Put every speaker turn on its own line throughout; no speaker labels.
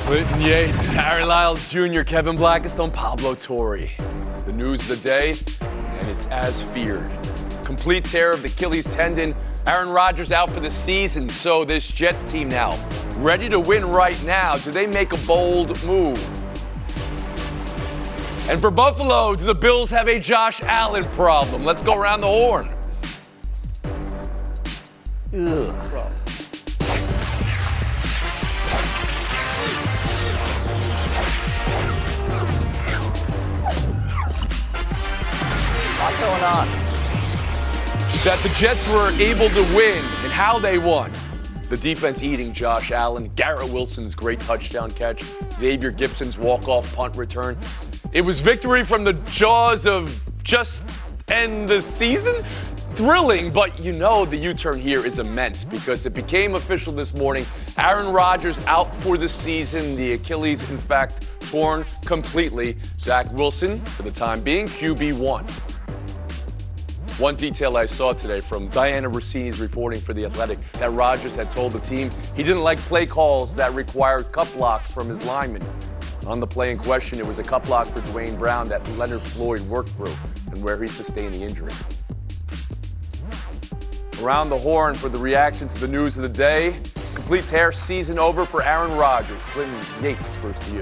Clinton Yates, Harry Lyles Jr., Kevin Blackistone, Pablo Torre. The news of the day, and it's as feared. Complete tear of the Achilles tendon. Aaron Rodgers out for the season, so this Jets team now ready to win right now. Do they make a bold move? And for Buffalo, do the Bills have a Josh Allen problem? Let's go around the horn. Ugh.
What's going on?
That the Jets were able to win and how they won. The defense eating Josh Allen, Garrett Wilson's great touchdown catch, Xavier Gibson's walk-off punt return. It was victory from the jaws of just end the season. Thrilling, but you know the U-turn here is immense because it became official this morning. Aaron Rodgers out for the season. The Achilles, in fact, torn completely. Zach Wilson, for the time being, QB1. One detail I saw today from Diana Rossini's reporting for The Athletic, that Rodgers had told the team he didn't like play calls that required cup blocks from his linemen. On the play in question, it was a cup block for Dwayne Brown that Leonard Floyd worked through and where he sustained the injury. Around the horn for the reaction to the news of the day. Complete tear, season over for Aaron Rodgers. Clinton Yates, first to you.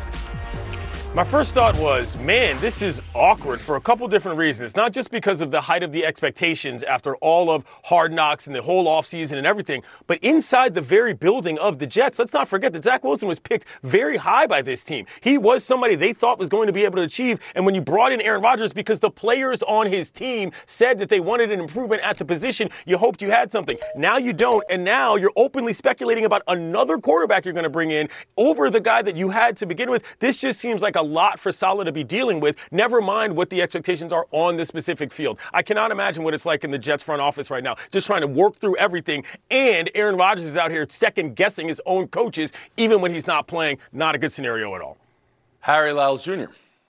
My first thought was, man, this is awkward for a couple different reasons. Not just because of the height of the expectations after all of Hard Knocks and the whole offseason and everything, but inside the very building of the Jets. Let's not forget that Zach Wilson was picked very high by this team. He was somebody they thought was going to be able to achieve. And when you brought in Aaron Rodgers, because the players on his team said that they wanted an improvement at the position, you hoped you had something. Now you don't, and now you're openly speculating about another quarterback you're going to bring in over the guy that you had to begin with. This just seems like a lot for Saleh to be dealing with, never mind what the expectations are on the specific field. I cannot imagine what it's like in the Jets front office right now, just trying to work through everything, and Aaron Rodgers is out here second-guessing his own coaches, even when he's not playing. Not a good scenario at all.
Harry Lyles Jr.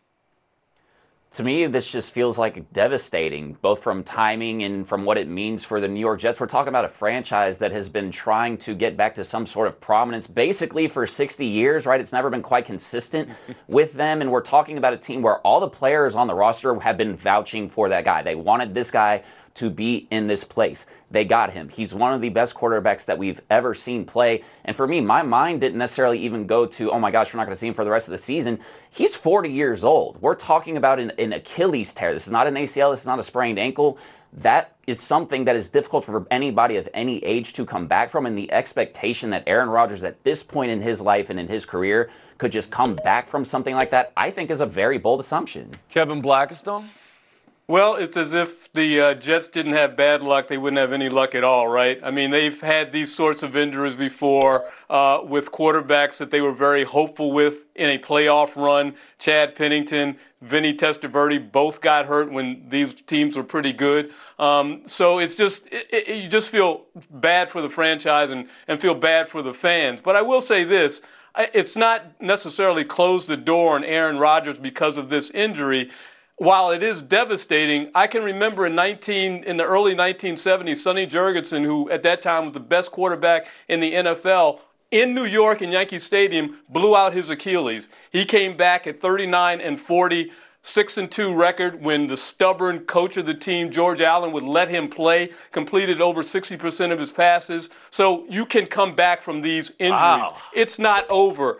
To me, this just feels like devastating, both from timing and from what it means for the New York Jets. We're talking about a franchise that has been trying to get back to some sort of prominence basically for 60 years, right? It's never been quite consistent with them. And we're talking about a team where all the players on the roster have been vouching for that guy. They wanted this guy to be in this place. They got him. He's one of the best quarterbacks that we've ever seen play. And for me, my mind didn't necessarily even go to, oh my gosh, we're not going to see him for the rest of the season. He's 40 years old. We're talking about an Achilles tear. This is not an ACL. This is not a sprained ankle. That is something that is difficult for anybody of any age to come back from. And the expectation that Aaron Rodgers at this point in his life and in his career could just come back from something like that, I think is a very bold assumption.
Kevin Blackistone?
Well, it's as if the Jets didn't have bad luck. They wouldn't have any luck at all, right? I mean, they've had these sorts of injuries before with quarterbacks that they were very hopeful with in a playoff run. Chad Pennington, Vinny Testaverde both got hurt when these teams were pretty good. So it's just you just feel bad for the franchise and feel bad for the fans. But I will say this. It's not necessarily close the door on Aaron Rodgers because of this injury. While it is devastating, I can remember in the early 1970s, Sonny Jurgensen, who at that time was the best quarterback in the NFL, in New York in Yankee Stadium, blew out his Achilles. He came back at 39-40, 6-2 record when the stubborn coach of the team, George Allen, would let him play, completed over 60% of his passes. So you can come back from these injuries. Wow. It's not over.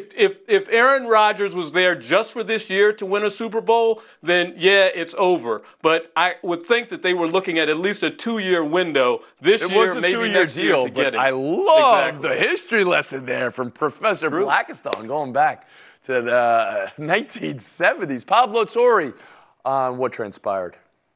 If Aaron Rodgers was there just for this year to win a Super Bowl, then yeah, it's over. But I would think that they were looking at least a 2-year window this year, maybe next year to get it.
I love the history lesson there from Professor Blackistone going back to the 1970s. Pablo Torre on what transpired.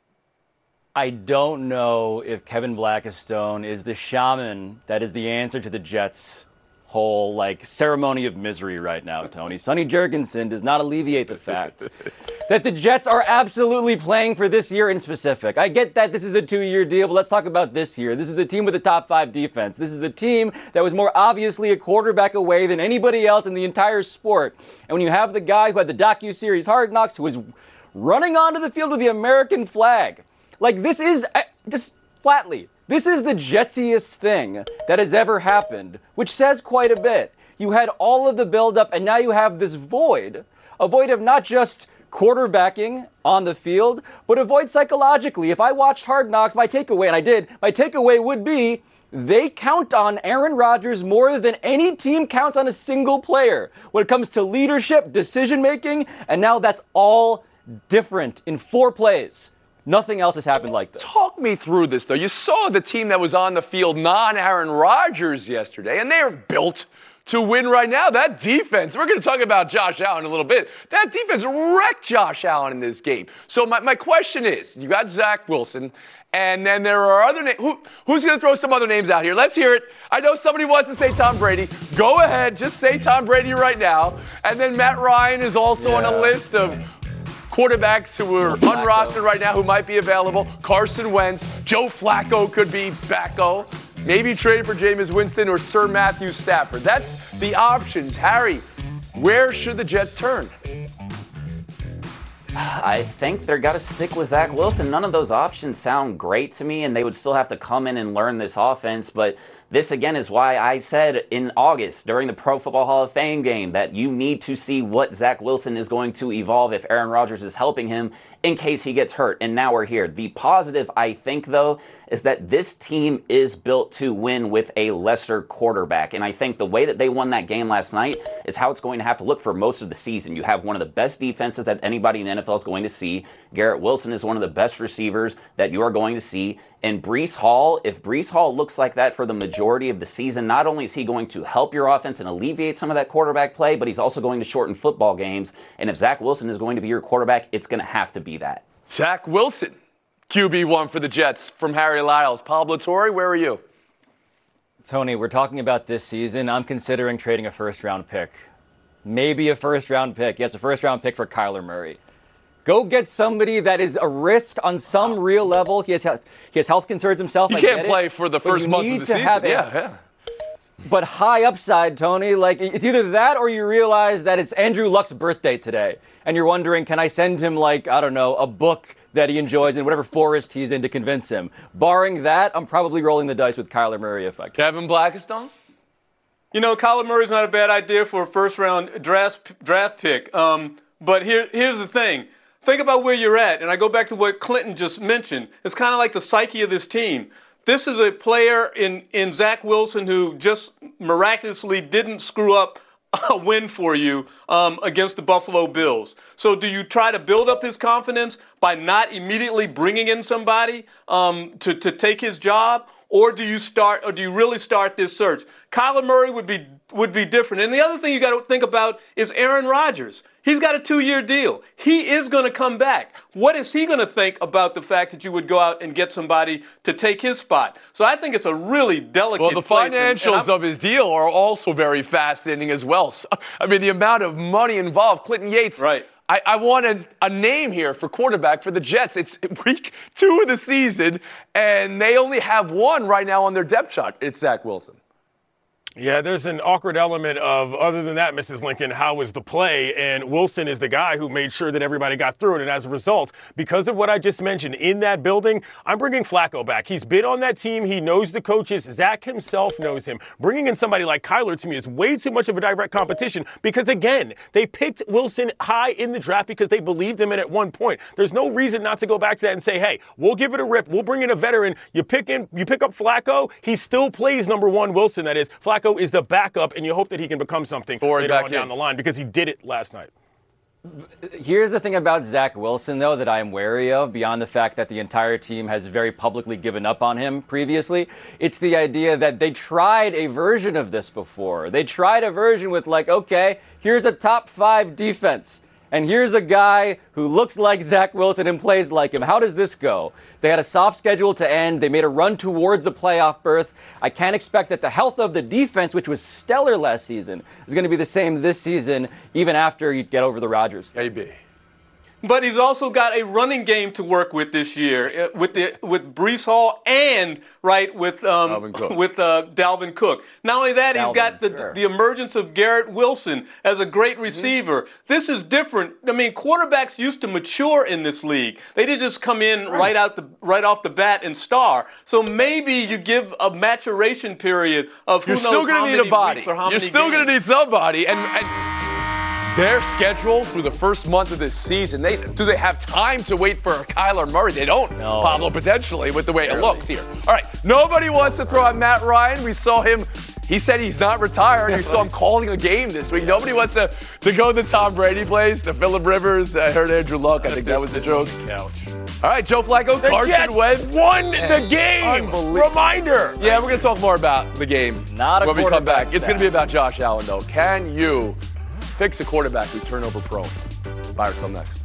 I don't know if Kevin Blackistone is the shaman that is the answer to the Jets' whole ceremony of misery right now, Tony. Sonny Jurgensen does not alleviate the fact that the Jets are absolutely playing for this year in specific. I get that this is a 2-year deal, but let's talk about this year. This is a team with a top 5 defense. This is a team that was more obviously a quarterback away than anybody else in the entire sport. And when you have the guy who had the docuseries Hard Knocks, who was running onto the field with the American flag, this is just flatly, this is the Jetsiest thing that has ever happened, which says quite a bit. You had all of the buildup, and now you have this void. A void of not just quarterbacking on the field, but a void psychologically. If I watched Hard Knocks, my takeaway, and I did, my takeaway would be they count on Aaron Rodgers more than any team counts on a single player when it comes to leadership, decision-making, and now that's all different in 4 plays. Nothing else has happened like this.
Talk me through this, though. You saw the team that was on the field, non-Aaron Rodgers yesterday, and they're built to win right now. That defense, we're going to talk about Josh Allen in a little bit. That defense wrecked Josh Allen in this game. So my question is, you got Zach Wilson, and then there are other names. Who's going to throw some other names out here? Let's hear it. I know somebody wants to say Tom Brady. Go ahead, just say Tom Brady right now. And then Matt Ryan is also on a list of quarterbacks who are unrostered right now who might be available. Carson Wentz, Joe Flacco could be backo. Maybe trade for Jameis Winston or Sir Matthew Stafford. That's the options. Harry, where should the Jets turn?
I think they're got to stick with Zach Wilson. None of those options sound great to me, and they would still have to come in and learn this offense. But this, again, is why I said in August during the Pro Football Hall of Fame game that you need to see what Zach Wilson is going to evolve if Aaron Rodgers is helping him in case he gets hurt. And now we're here. The positive, I think, though, is that this team is built to win with a lesser quarterback. And I think the way that they won that game last night is how it's going to have to look for most of the season. You have one of the best defenses that anybody in the NFL is going to see. Garrett Wilson is one of the best receivers that you are going to see. And Breece Hall, if Breece Hall looks like that for the majority of the season, not only is he going to help your offense and alleviate some of that quarterback play, but he's also going to shorten football games. And if Zach Wilson is going to be your quarterback, it's going to have to be that.
Zach Wilson, QB1 for the Jets from Harry Lyles. Pablo Torre, where are you?
Tony, we're talking about this season. I'm considering trading a first-round pick. Maybe a first-round pick. Yes, a first-round pick for Kyler Murray. Go get somebody that is a risk on some real level. He has health concerns himself.
He can't play for the first month of the season.
But high upside, Tony. Like, it's either that or you realize that it's Andrew Luck's birthday today. And you're wondering, can I send him, like, I don't know, a book that he enjoys in whatever forest he's in to convince him? Barring that, I'm probably rolling the dice with Kyler Murray if I can.
Kevin Blackistone?
You know, Kyler Murray's not a bad idea for a first-round draft pick. But here's the thing. Think about where you're at. And I go back to what Clinton just mentioned. It's kind of like the psyche of this team. This is a player in Zach Wilson who just miraculously didn't screw up a win for you against the Buffalo Bills. So do you try to build up his confidence by not immediately bringing in somebody to take his job? Or do you really start this search? Kyler Murray would be different. And the other thing you got to think about is Aaron Rodgers. He's got a 2-year deal. He is going to come back. What is he going to think about the fact that you would go out and get somebody to take his spot? So I think it's a really delicate
place. Well, the financials of his deal are also very fascinating as well. So, I mean, the amount of money involved. Clinton Yates.
Right.
I wanted a name here for quarterback for the Jets. It's week 2 of the season, and they only have one right now on their depth chart. It's Zach Wilson.
Yeah, there's an awkward element of, other than that, Mrs. Lincoln, how was the play? And Wilson is the guy who made sure that everybody got through it. And as a result, because of what I just mentioned in that building, I'm bringing Flacco back. He's been on that team. He knows the coaches. Zach himself knows him. Bringing in somebody like Kyler, to me, is way too much of a direct competition because, again, they picked Wilson high in the draft because they believed him in at one point. There's no reason not to go back to that and say, hey, we'll give it a rip. We'll bring in a veteran. You pick up Flacco. He still plays number one, Wilson, that is. Flacco is the backup, and you hope that he can become something later on down the line because he did it last night.
Here's the thing about Zach Wilson, though, that I am wary of, beyond the fact that the entire team has very publicly given up on him previously. It's the idea that they tried a version of this before. They tried a version with, like, okay, here's a top 5 defense. And here's a guy who looks like Zach Wilson and plays like him. How does this go? They had a soft schedule to end. They made a run towards a playoff berth. I can't expect that the health of the defense, which was stellar last season, is going to be the same this season, even after you get over the Rodgers.
AB.
But he's also got a running game to work with this year with Breece Hall and with Dalvin Cook. Not only that, he's got the emergence of Garrett Wilson as a great receiver. This is different. I mean, quarterbacks used to mature in this league. They didn't just come in right off the bat and star. So maybe you give a maturation period of who knows how many weeks or how many games.
You're still going to need somebody. And their schedule through the first month of this season, do they have time to wait for Kyler Murray? They don't, Pablo, potentially, with the way it looks here. All right, nobody wants to throw out Matt Ryan. We saw him. He said he's not retired. You saw him calling a game this week. Nobody wants to go the Tom Brady place, the Phillip Rivers. I heard Andrew Luck. I think that was the joke.
Couch.
All right, Joe Flacco, Carson Wentz
won the game. Reminder.
Yeah, we're going to talk more about the game when we come back. It's going to be about Josh Allen, though. Can you fix a quarterback who's turnover prone? Buy or sell next.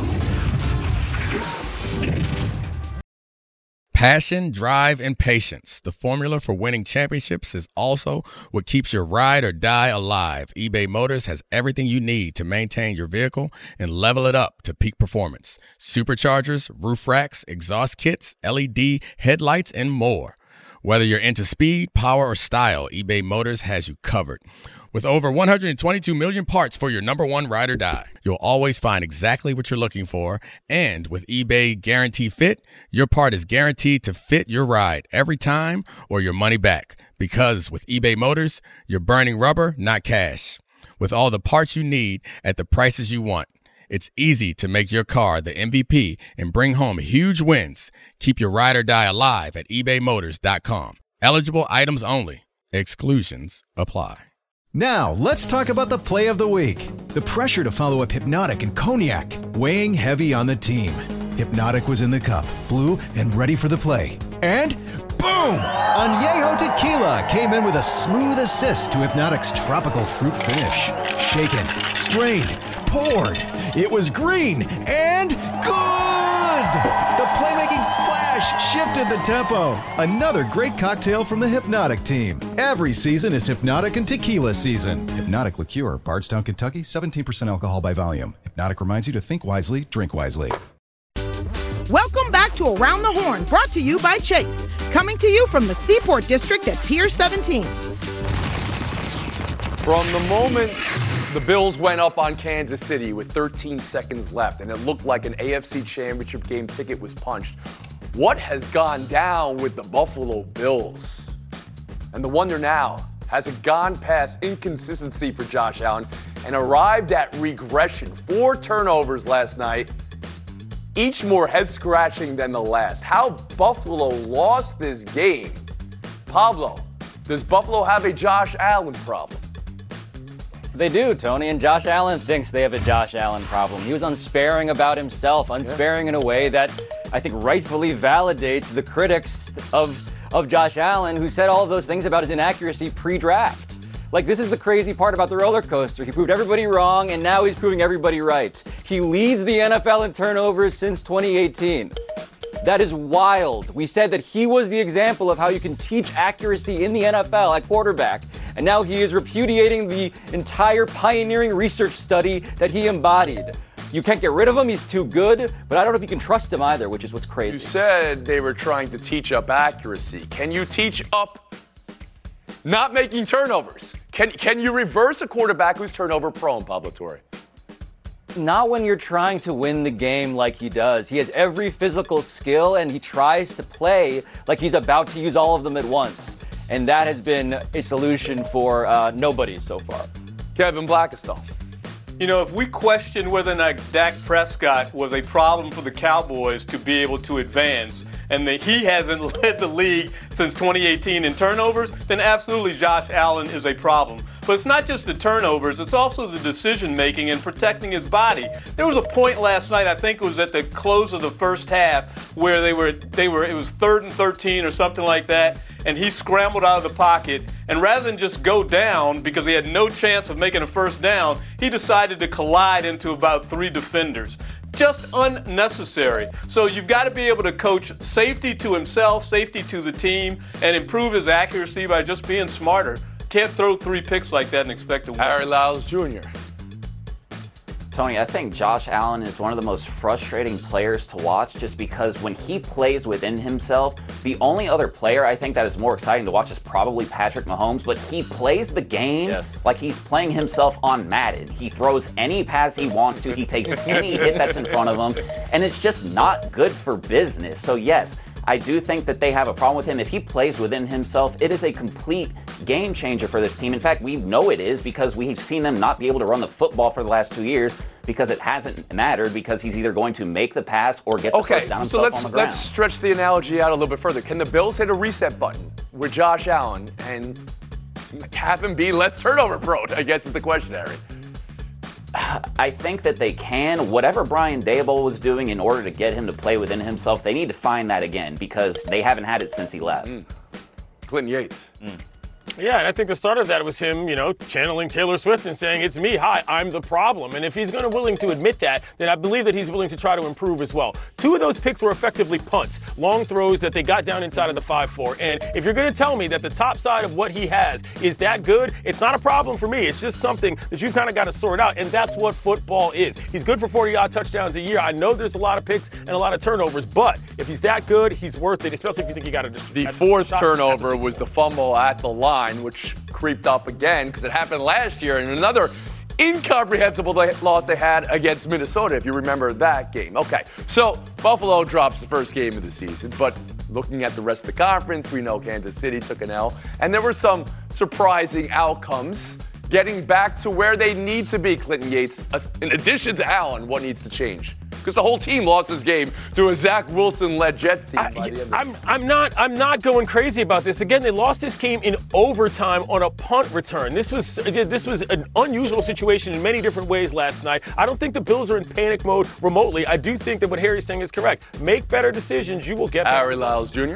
Passion, drive, and patience. The formula for winning championships is also what keeps your ride or die alive. eBay Motors has everything you need to maintain your vehicle and level it up to peak performance. Superchargers, roof racks, exhaust kits, LED headlights, and more. Whether you're into speed, power, or style, eBay Motors has you covered. With over 122 million parts for your number one ride or die, you'll always find exactly what you're looking for. And with eBay Guarantee Fit, your part is guaranteed to fit your ride every time or your money back. Because with eBay Motors, you're burning rubber, not cash. With all the parts you need at the prices you want, it's easy to make your car the MVP and bring home huge wins. Keep your ride or die alive at ebaymotors.com. Eligible items only. Exclusions apply.
Now, let's talk about the play of the week. The pressure to follow up Hypnotic and Cognac, weighing heavy on the team. Hypnotic was in the cup, blue, and ready for the play. And boom! Añejo Tequila came in with a smooth assist to Hypnotic's tropical fruit finish. Shaken, strained, poured. It was green and good! The playmaking splash shifted the tempo. Another great cocktail from the Hypnotic team. Every season is Hypnotic and Tequila season. Hypnotic Liqueur, Bardstown, Kentucky, 17% alcohol by volume. Hypnotic reminds you to think wisely, drink wisely.
Welcome back to Around the Horn, brought to you by Chase. Coming to you from the Seaport District at Pier 17.
From the moment the Bills went up on Kansas City with 13 seconds left, and it looked like an AFC Championship game ticket was punched, what has gone down with the Buffalo Bills? And the wonder now, has it gone past inconsistency for Josh Allen and arrived at regression? 4 turnovers last night, each more head-scratching than the last. How Buffalo lost this game. Pablo, does Buffalo have a Josh Allen problem?
They do, Tony, and Josh Allen thinks they have a Josh Allen problem. He was unsparing about himself, unsparing in a way that I think rightfully validates the critics of Josh Allen, who said all of those things about his inaccuracy pre-draft. Like, this is the crazy part about the roller coaster. He proved everybody wrong, and now he's proving everybody right. He leads the NFL in turnovers since 2018. That is wild. We said that he was the example of how you can teach accuracy in the NFL at quarterback, and now he is repudiating the entire pioneering research study that he embodied. You can't get rid of him, he's too good, but I don't know if you can trust him either, which is what's crazy.
You said they were trying to teach up accuracy. Can you teach up not making turnovers? Can you reverse a quarterback who's turnover prone, Pablo Torre?
Not when you're trying to win the game like he does. He has every physical skill, and he tries to play like he's about to use all of them at once. And that has been a solution for nobody so far.
Kevin Blackistone.
You know, if we question whether or not Dak Prescott was a problem for the Cowboys to be able to advance, and that he hasn't led the league since 2018 in turnovers, then absolutely Josh Allen is a problem. But it's not just the turnovers, it's also the decision-making and protecting his body. There was a point last night, I think it was at the close of the first half, where it was 3rd and 13 or something like that, and he scrambled out of the pocket, and rather than just go down because he had no chance of making a first down, he decided to collide into about 3 defenders. Just unnecessary. So you've got to be able to coach safety to himself, safety to the team, and improve his accuracy by just being smarter. Can't throw 3 picks like that and expect to win.
Harry Lyles Jr.
Tony, I think Josh Allen is one of the most frustrating players to watch just because when he plays within himself, the only other player I think that is more exciting to watch is probably Patrick Mahomes, but he plays the game like he's playing himself on Madden. He throws any pass he wants to, he takes any hit that's in front of him, and it's just not good for business. So yes, I do think that they have a problem with him. If he plays within himself, it is a complete game changer for this team. In fact, we know it is because we've seen them not be able to run the football for the last 2 years because it hasn't mattered because he's either going to make the pass or get the first down himself on the ground.
Let's stretch the analogy out a little bit further. Can the Bills hit a reset button with Josh Allen and have him be less turnover prone, I guess is the question, Harry?
I think that they can. Whatever Brian Daboll was doing in order to get him to play within himself, they need to find that again because they haven't had it since he left.
Clinton Yates.
Yeah, and I think the start of that was him, channeling Taylor Swift and saying, it's me, hi, I'm the problem. And if he's going to willing to admit that, then I believe that he's willing to try to improve as well. 2 of those picks were effectively punts, long throws that they got down inside of the 5-4. And if you're going to tell me that the top side of what he has is that good, it's not a problem for me. It's just something that you've kind of got to sort out, and that's what football is. He's good for 40-odd touchdowns a year. I know there's a lot of picks and a lot of turnovers, but if he's that good, he's worth it, especially if you think you got to just...
The 4th turnover was the fumble at the line, which creeped up again because it happened last year in another incomprehensible loss they had against Minnesota, if you remember that game. Okay, so Buffalo drops the first game of the season, but looking at the rest of the conference, we know Kansas City took an L, and there were some surprising outcomes getting back to where they need to be, Clinton Yates. In addition to Allen, what needs to change? Because the whole team lost this game to a Zach Wilson-led Jets team by the end of
I'm not going crazy about this. Again, they lost this game in overtime on a punt return. This was an unusual situation in many different ways last night. I don't think the Bills are in panic mode remotely. I do think that what Harry's saying is correct. Make better decisions. You will get better.
Harry Lyles Jr.?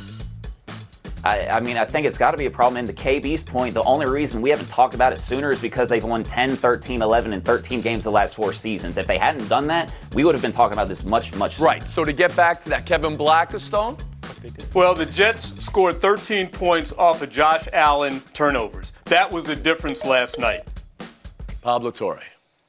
I think it's got to be a problem. And to KB's point, the only reason we haven't talked about it sooner is because they've won 10, 13, 11, and 13 games the last 4 seasons. If they hadn't done that, we would have been talking about this much, much sooner.
Right. So to get back to that Kevin Blackistone?
Well, the Jets scored 13 points off of Josh Allen turnovers. That was the difference last night.
Pablo Torre.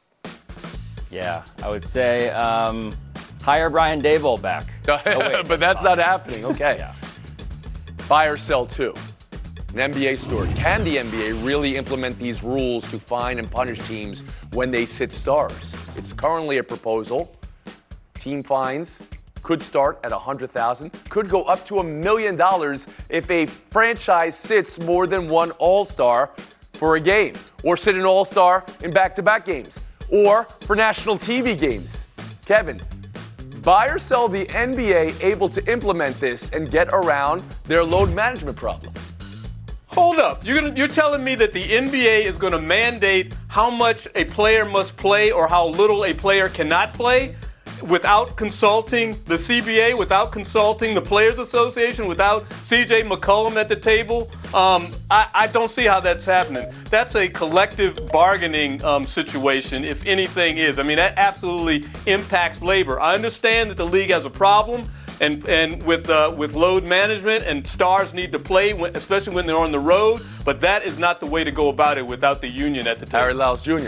Yeah, I would say hire Brian Daboll back.
But that's not happening. Okay.
Yeah.
Buy or sell 2. An NBA story. Can the NBA really implement these rules to fine and punish teams when they sit stars? It's currently a proposal. Team fines could start at $100,000, could go up to $1 million if a franchise sits more than one All-Star for a game, or sit an All-Star in back-to-back games, or for national TV games. Kevin, buy or sell the NBA able to implement this and get around their load management problem?
Hold up. You're telling me that the NBA is going to mandate how much a player must play or how little a player cannot play without consulting the CBA, without consulting the Players Association, without CJ McCollum at the table? I don't see how that's happening. That's a collective bargaining situation, if anything is. I mean, that absolutely impacts labor. I understand that the league has a problem and with load management, and stars need to play, especially when they're on the road, but that is not the way to go about it without the union at the table.
Harry Lyles Jr.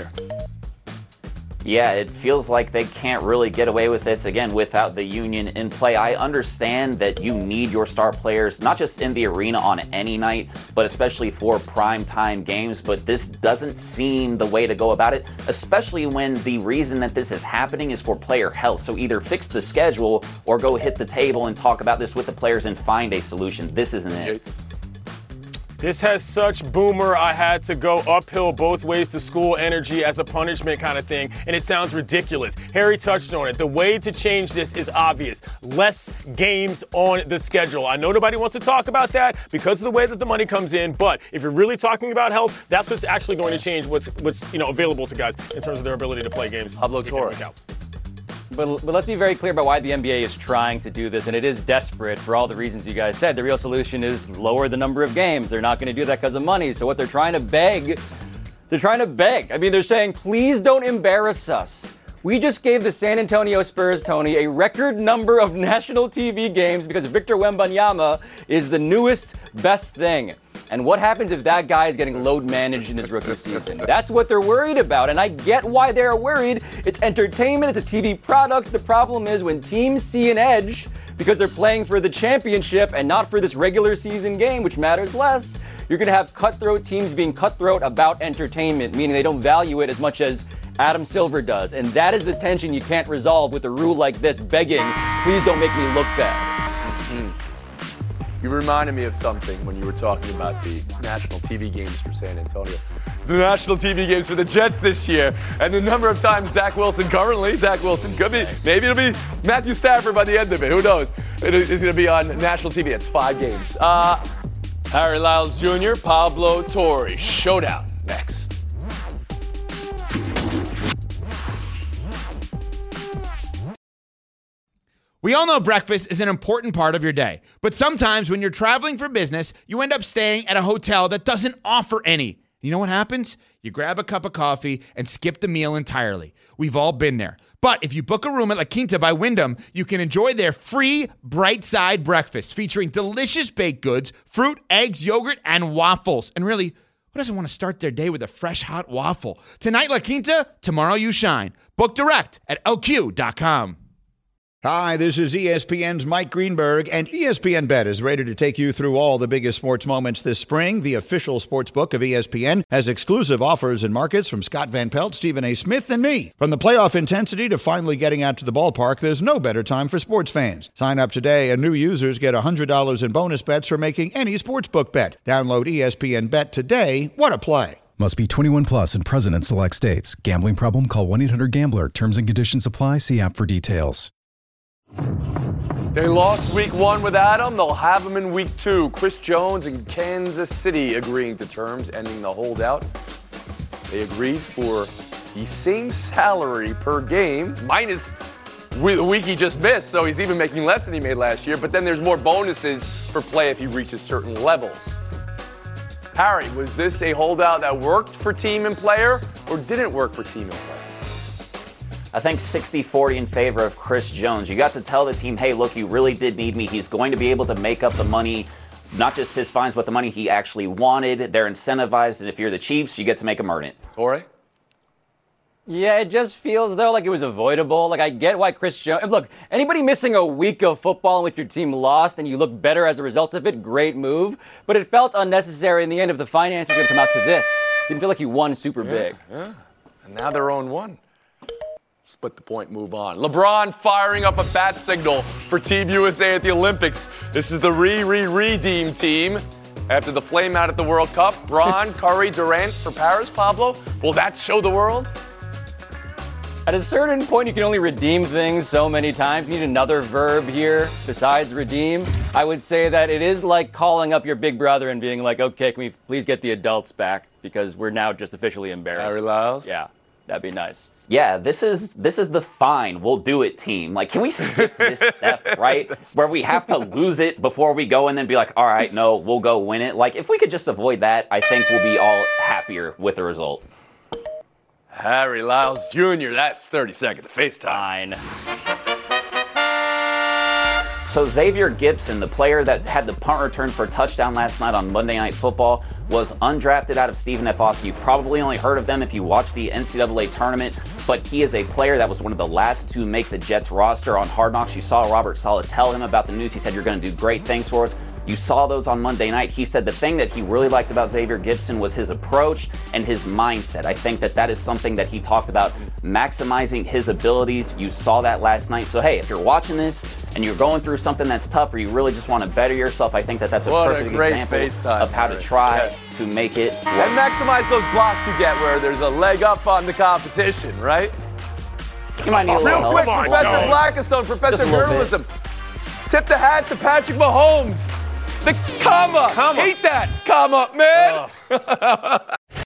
Yeah, it feels like they can't really get away with this, again, without the union in play. I understand that you need your star players, not just in the arena on any night, but especially for primetime games. But this doesn't seem the way to go about it, especially when the reason that this is happening is for player health. So either fix the schedule or go hit the table and talk about this with the players and find a solution. This isn't it.
This has such boomer, I had to go uphill both ways to school energy as a punishment kind of thing, and it sounds ridiculous. Harry touched on it. The way to change this is obvious. Less games on the schedule. I know nobody wants to talk about that because of the way that the money comes in, but if you're really talking about health, that's what's actually going to change what's available to guys in terms of their ability to play games.
Pablo Torre.
But let's be very clear about why the NBA is trying to do this, and it is desperate for all the reasons you guys said. The real solution is lower the number of games. They're not going to do that because of money. So what they're trying to beg. I mean, they're saying, please don't embarrass us. We just gave the San Antonio Spurs, Tony, a record number of national TV games because Victor Wembanyama is the newest best thing. And what happens if that guy is getting load managed in his rookie season? That's what they're worried about, and I get why they're worried. It's entertainment, it's a TV product. The problem is when teams see an edge because they're playing for the championship and not for this regular season game, which matters less, you're going to have cutthroat teams being cutthroat about entertainment, meaning they don't value it as much as Adam Silver does. And that is the tension you can't resolve with a rule like this, begging, please don't make me look bad.
You reminded me of something when you were talking about the national TV games for San Antonio. The national TV games for the Jets this year, and the number of times Zach Wilson could be, maybe it'll be Matthew Stafford by the end of it. Who knows? It's going to be on national TV. It's 5 games. Harry Lyles Jr., Pablo Torre. Showdown next.
We all know breakfast is an important part of your day, but sometimes when you're traveling for business, you end up staying at a hotel that doesn't offer any. You know what happens? You grab a cup of coffee and skip the meal entirely. We've all been there. But if you book a room at La Quinta by Wyndham, you can enjoy their free Bright Side breakfast featuring delicious baked goods, fruit, eggs, yogurt, and waffles. And really, who doesn't want to start their day with a fresh hot waffle? Tonight, La Quinta, tomorrow you shine. Book direct at LQ.com.
Hi, this is ESPN's Mike Greenberg, and ESPN Bet is ready to take you through all the biggest sports moments this spring. The official sports book of ESPN has exclusive offers and markets from Scott Van Pelt, Stephen A. Smith, and me. From the playoff intensity to finally getting out to the ballpark, there's no better time for sports fans. Sign up today, and new users get $100 in bonus bets for making any sportsbook bet. Download ESPN Bet today. What a play.
Must be 21 plus and present in select states. Gambling problem? Call 1-800-GAMBLER. Terms and conditions apply. See app for details.
They lost week 1 with Adam. They'll have him in week 2. Chris Jones and Kansas City agreeing to terms, ending the holdout. They agreed for the same salary per game, minus the week he just missed, so he's even making less than he made last year. But then there's more bonuses for play if he reaches certain levels. Harry, was this a holdout that worked for team and player, or didn't work for team and player?
I think 60-40 in favor of Chris Jones. You got to tell the team, hey, look, you really did need me. He's going to be able to make up the money, not just his fines, but the money he actually wanted. They're incentivized, and if you're the Chiefs, you get to make him earn it.
Torre?
Yeah, it just feels, though, like it was avoidable. Like, I get why Chris Jones... Look, anybody missing a week of football in which your team lost and you look better as a result of it, great move. But it felt unnecessary in the end if the finances were going to come out to this. Didn't feel like you won super big.
Yeah. And now they're 0-1. Split the point, move on. LeBron firing up a bat signal for Team USA at the Olympics. This is the redeem team. After the flame out at the World Cup, Bron, Curry, Durant for Paris, Pablo. Will that show the world?
At a certain point, you can only redeem things so many times. You need another verb here besides redeem. I would say that it is like calling up your big brother and being like, okay, can we please get the adults back? Because we're now just officially embarrassed.
Harry Lyles?
Yeah, that'd be nice.
Yeah, this is the fine, we'll do it team. Like, can we skip this step, right? Where we have to lose it before we go and then be like, all right, no, we'll go win it. Like, if we could just avoid that, I think we'll be all happier with the result.
Harry Lyles Jr., that's 30 seconds of FaceTime.
So Xavier Gibson, the player that had the punt return for a touchdown last night on Monday Night Football, was undrafted out of Stephen F. Austin. You've probably only heard of them if you watched the NCAA tournament, but he is a player that was one of the last to make the Jets roster on Hard Knocks. You saw Robert Saleh tell him about the news. He said, you're going to do great things for us. You saw those on Monday night. He said the thing that he really liked about Xavier Gibson was his approach and his mindset. I think that is something that he talked about, maximizing his abilities. You saw that last night. So, hey, if you're watching this and you're going through something that's tough or you really just want to better yourself, I think that's a perfect example of how to try to make it work.
And maximize those blocks you get where there's a leg up on the competition, right?
You might need a little help.
Real quick, Professor Blackistone, Professor of Journalism. Tip the hat to Patrick Mahomes. The comma. Hate that comma, man.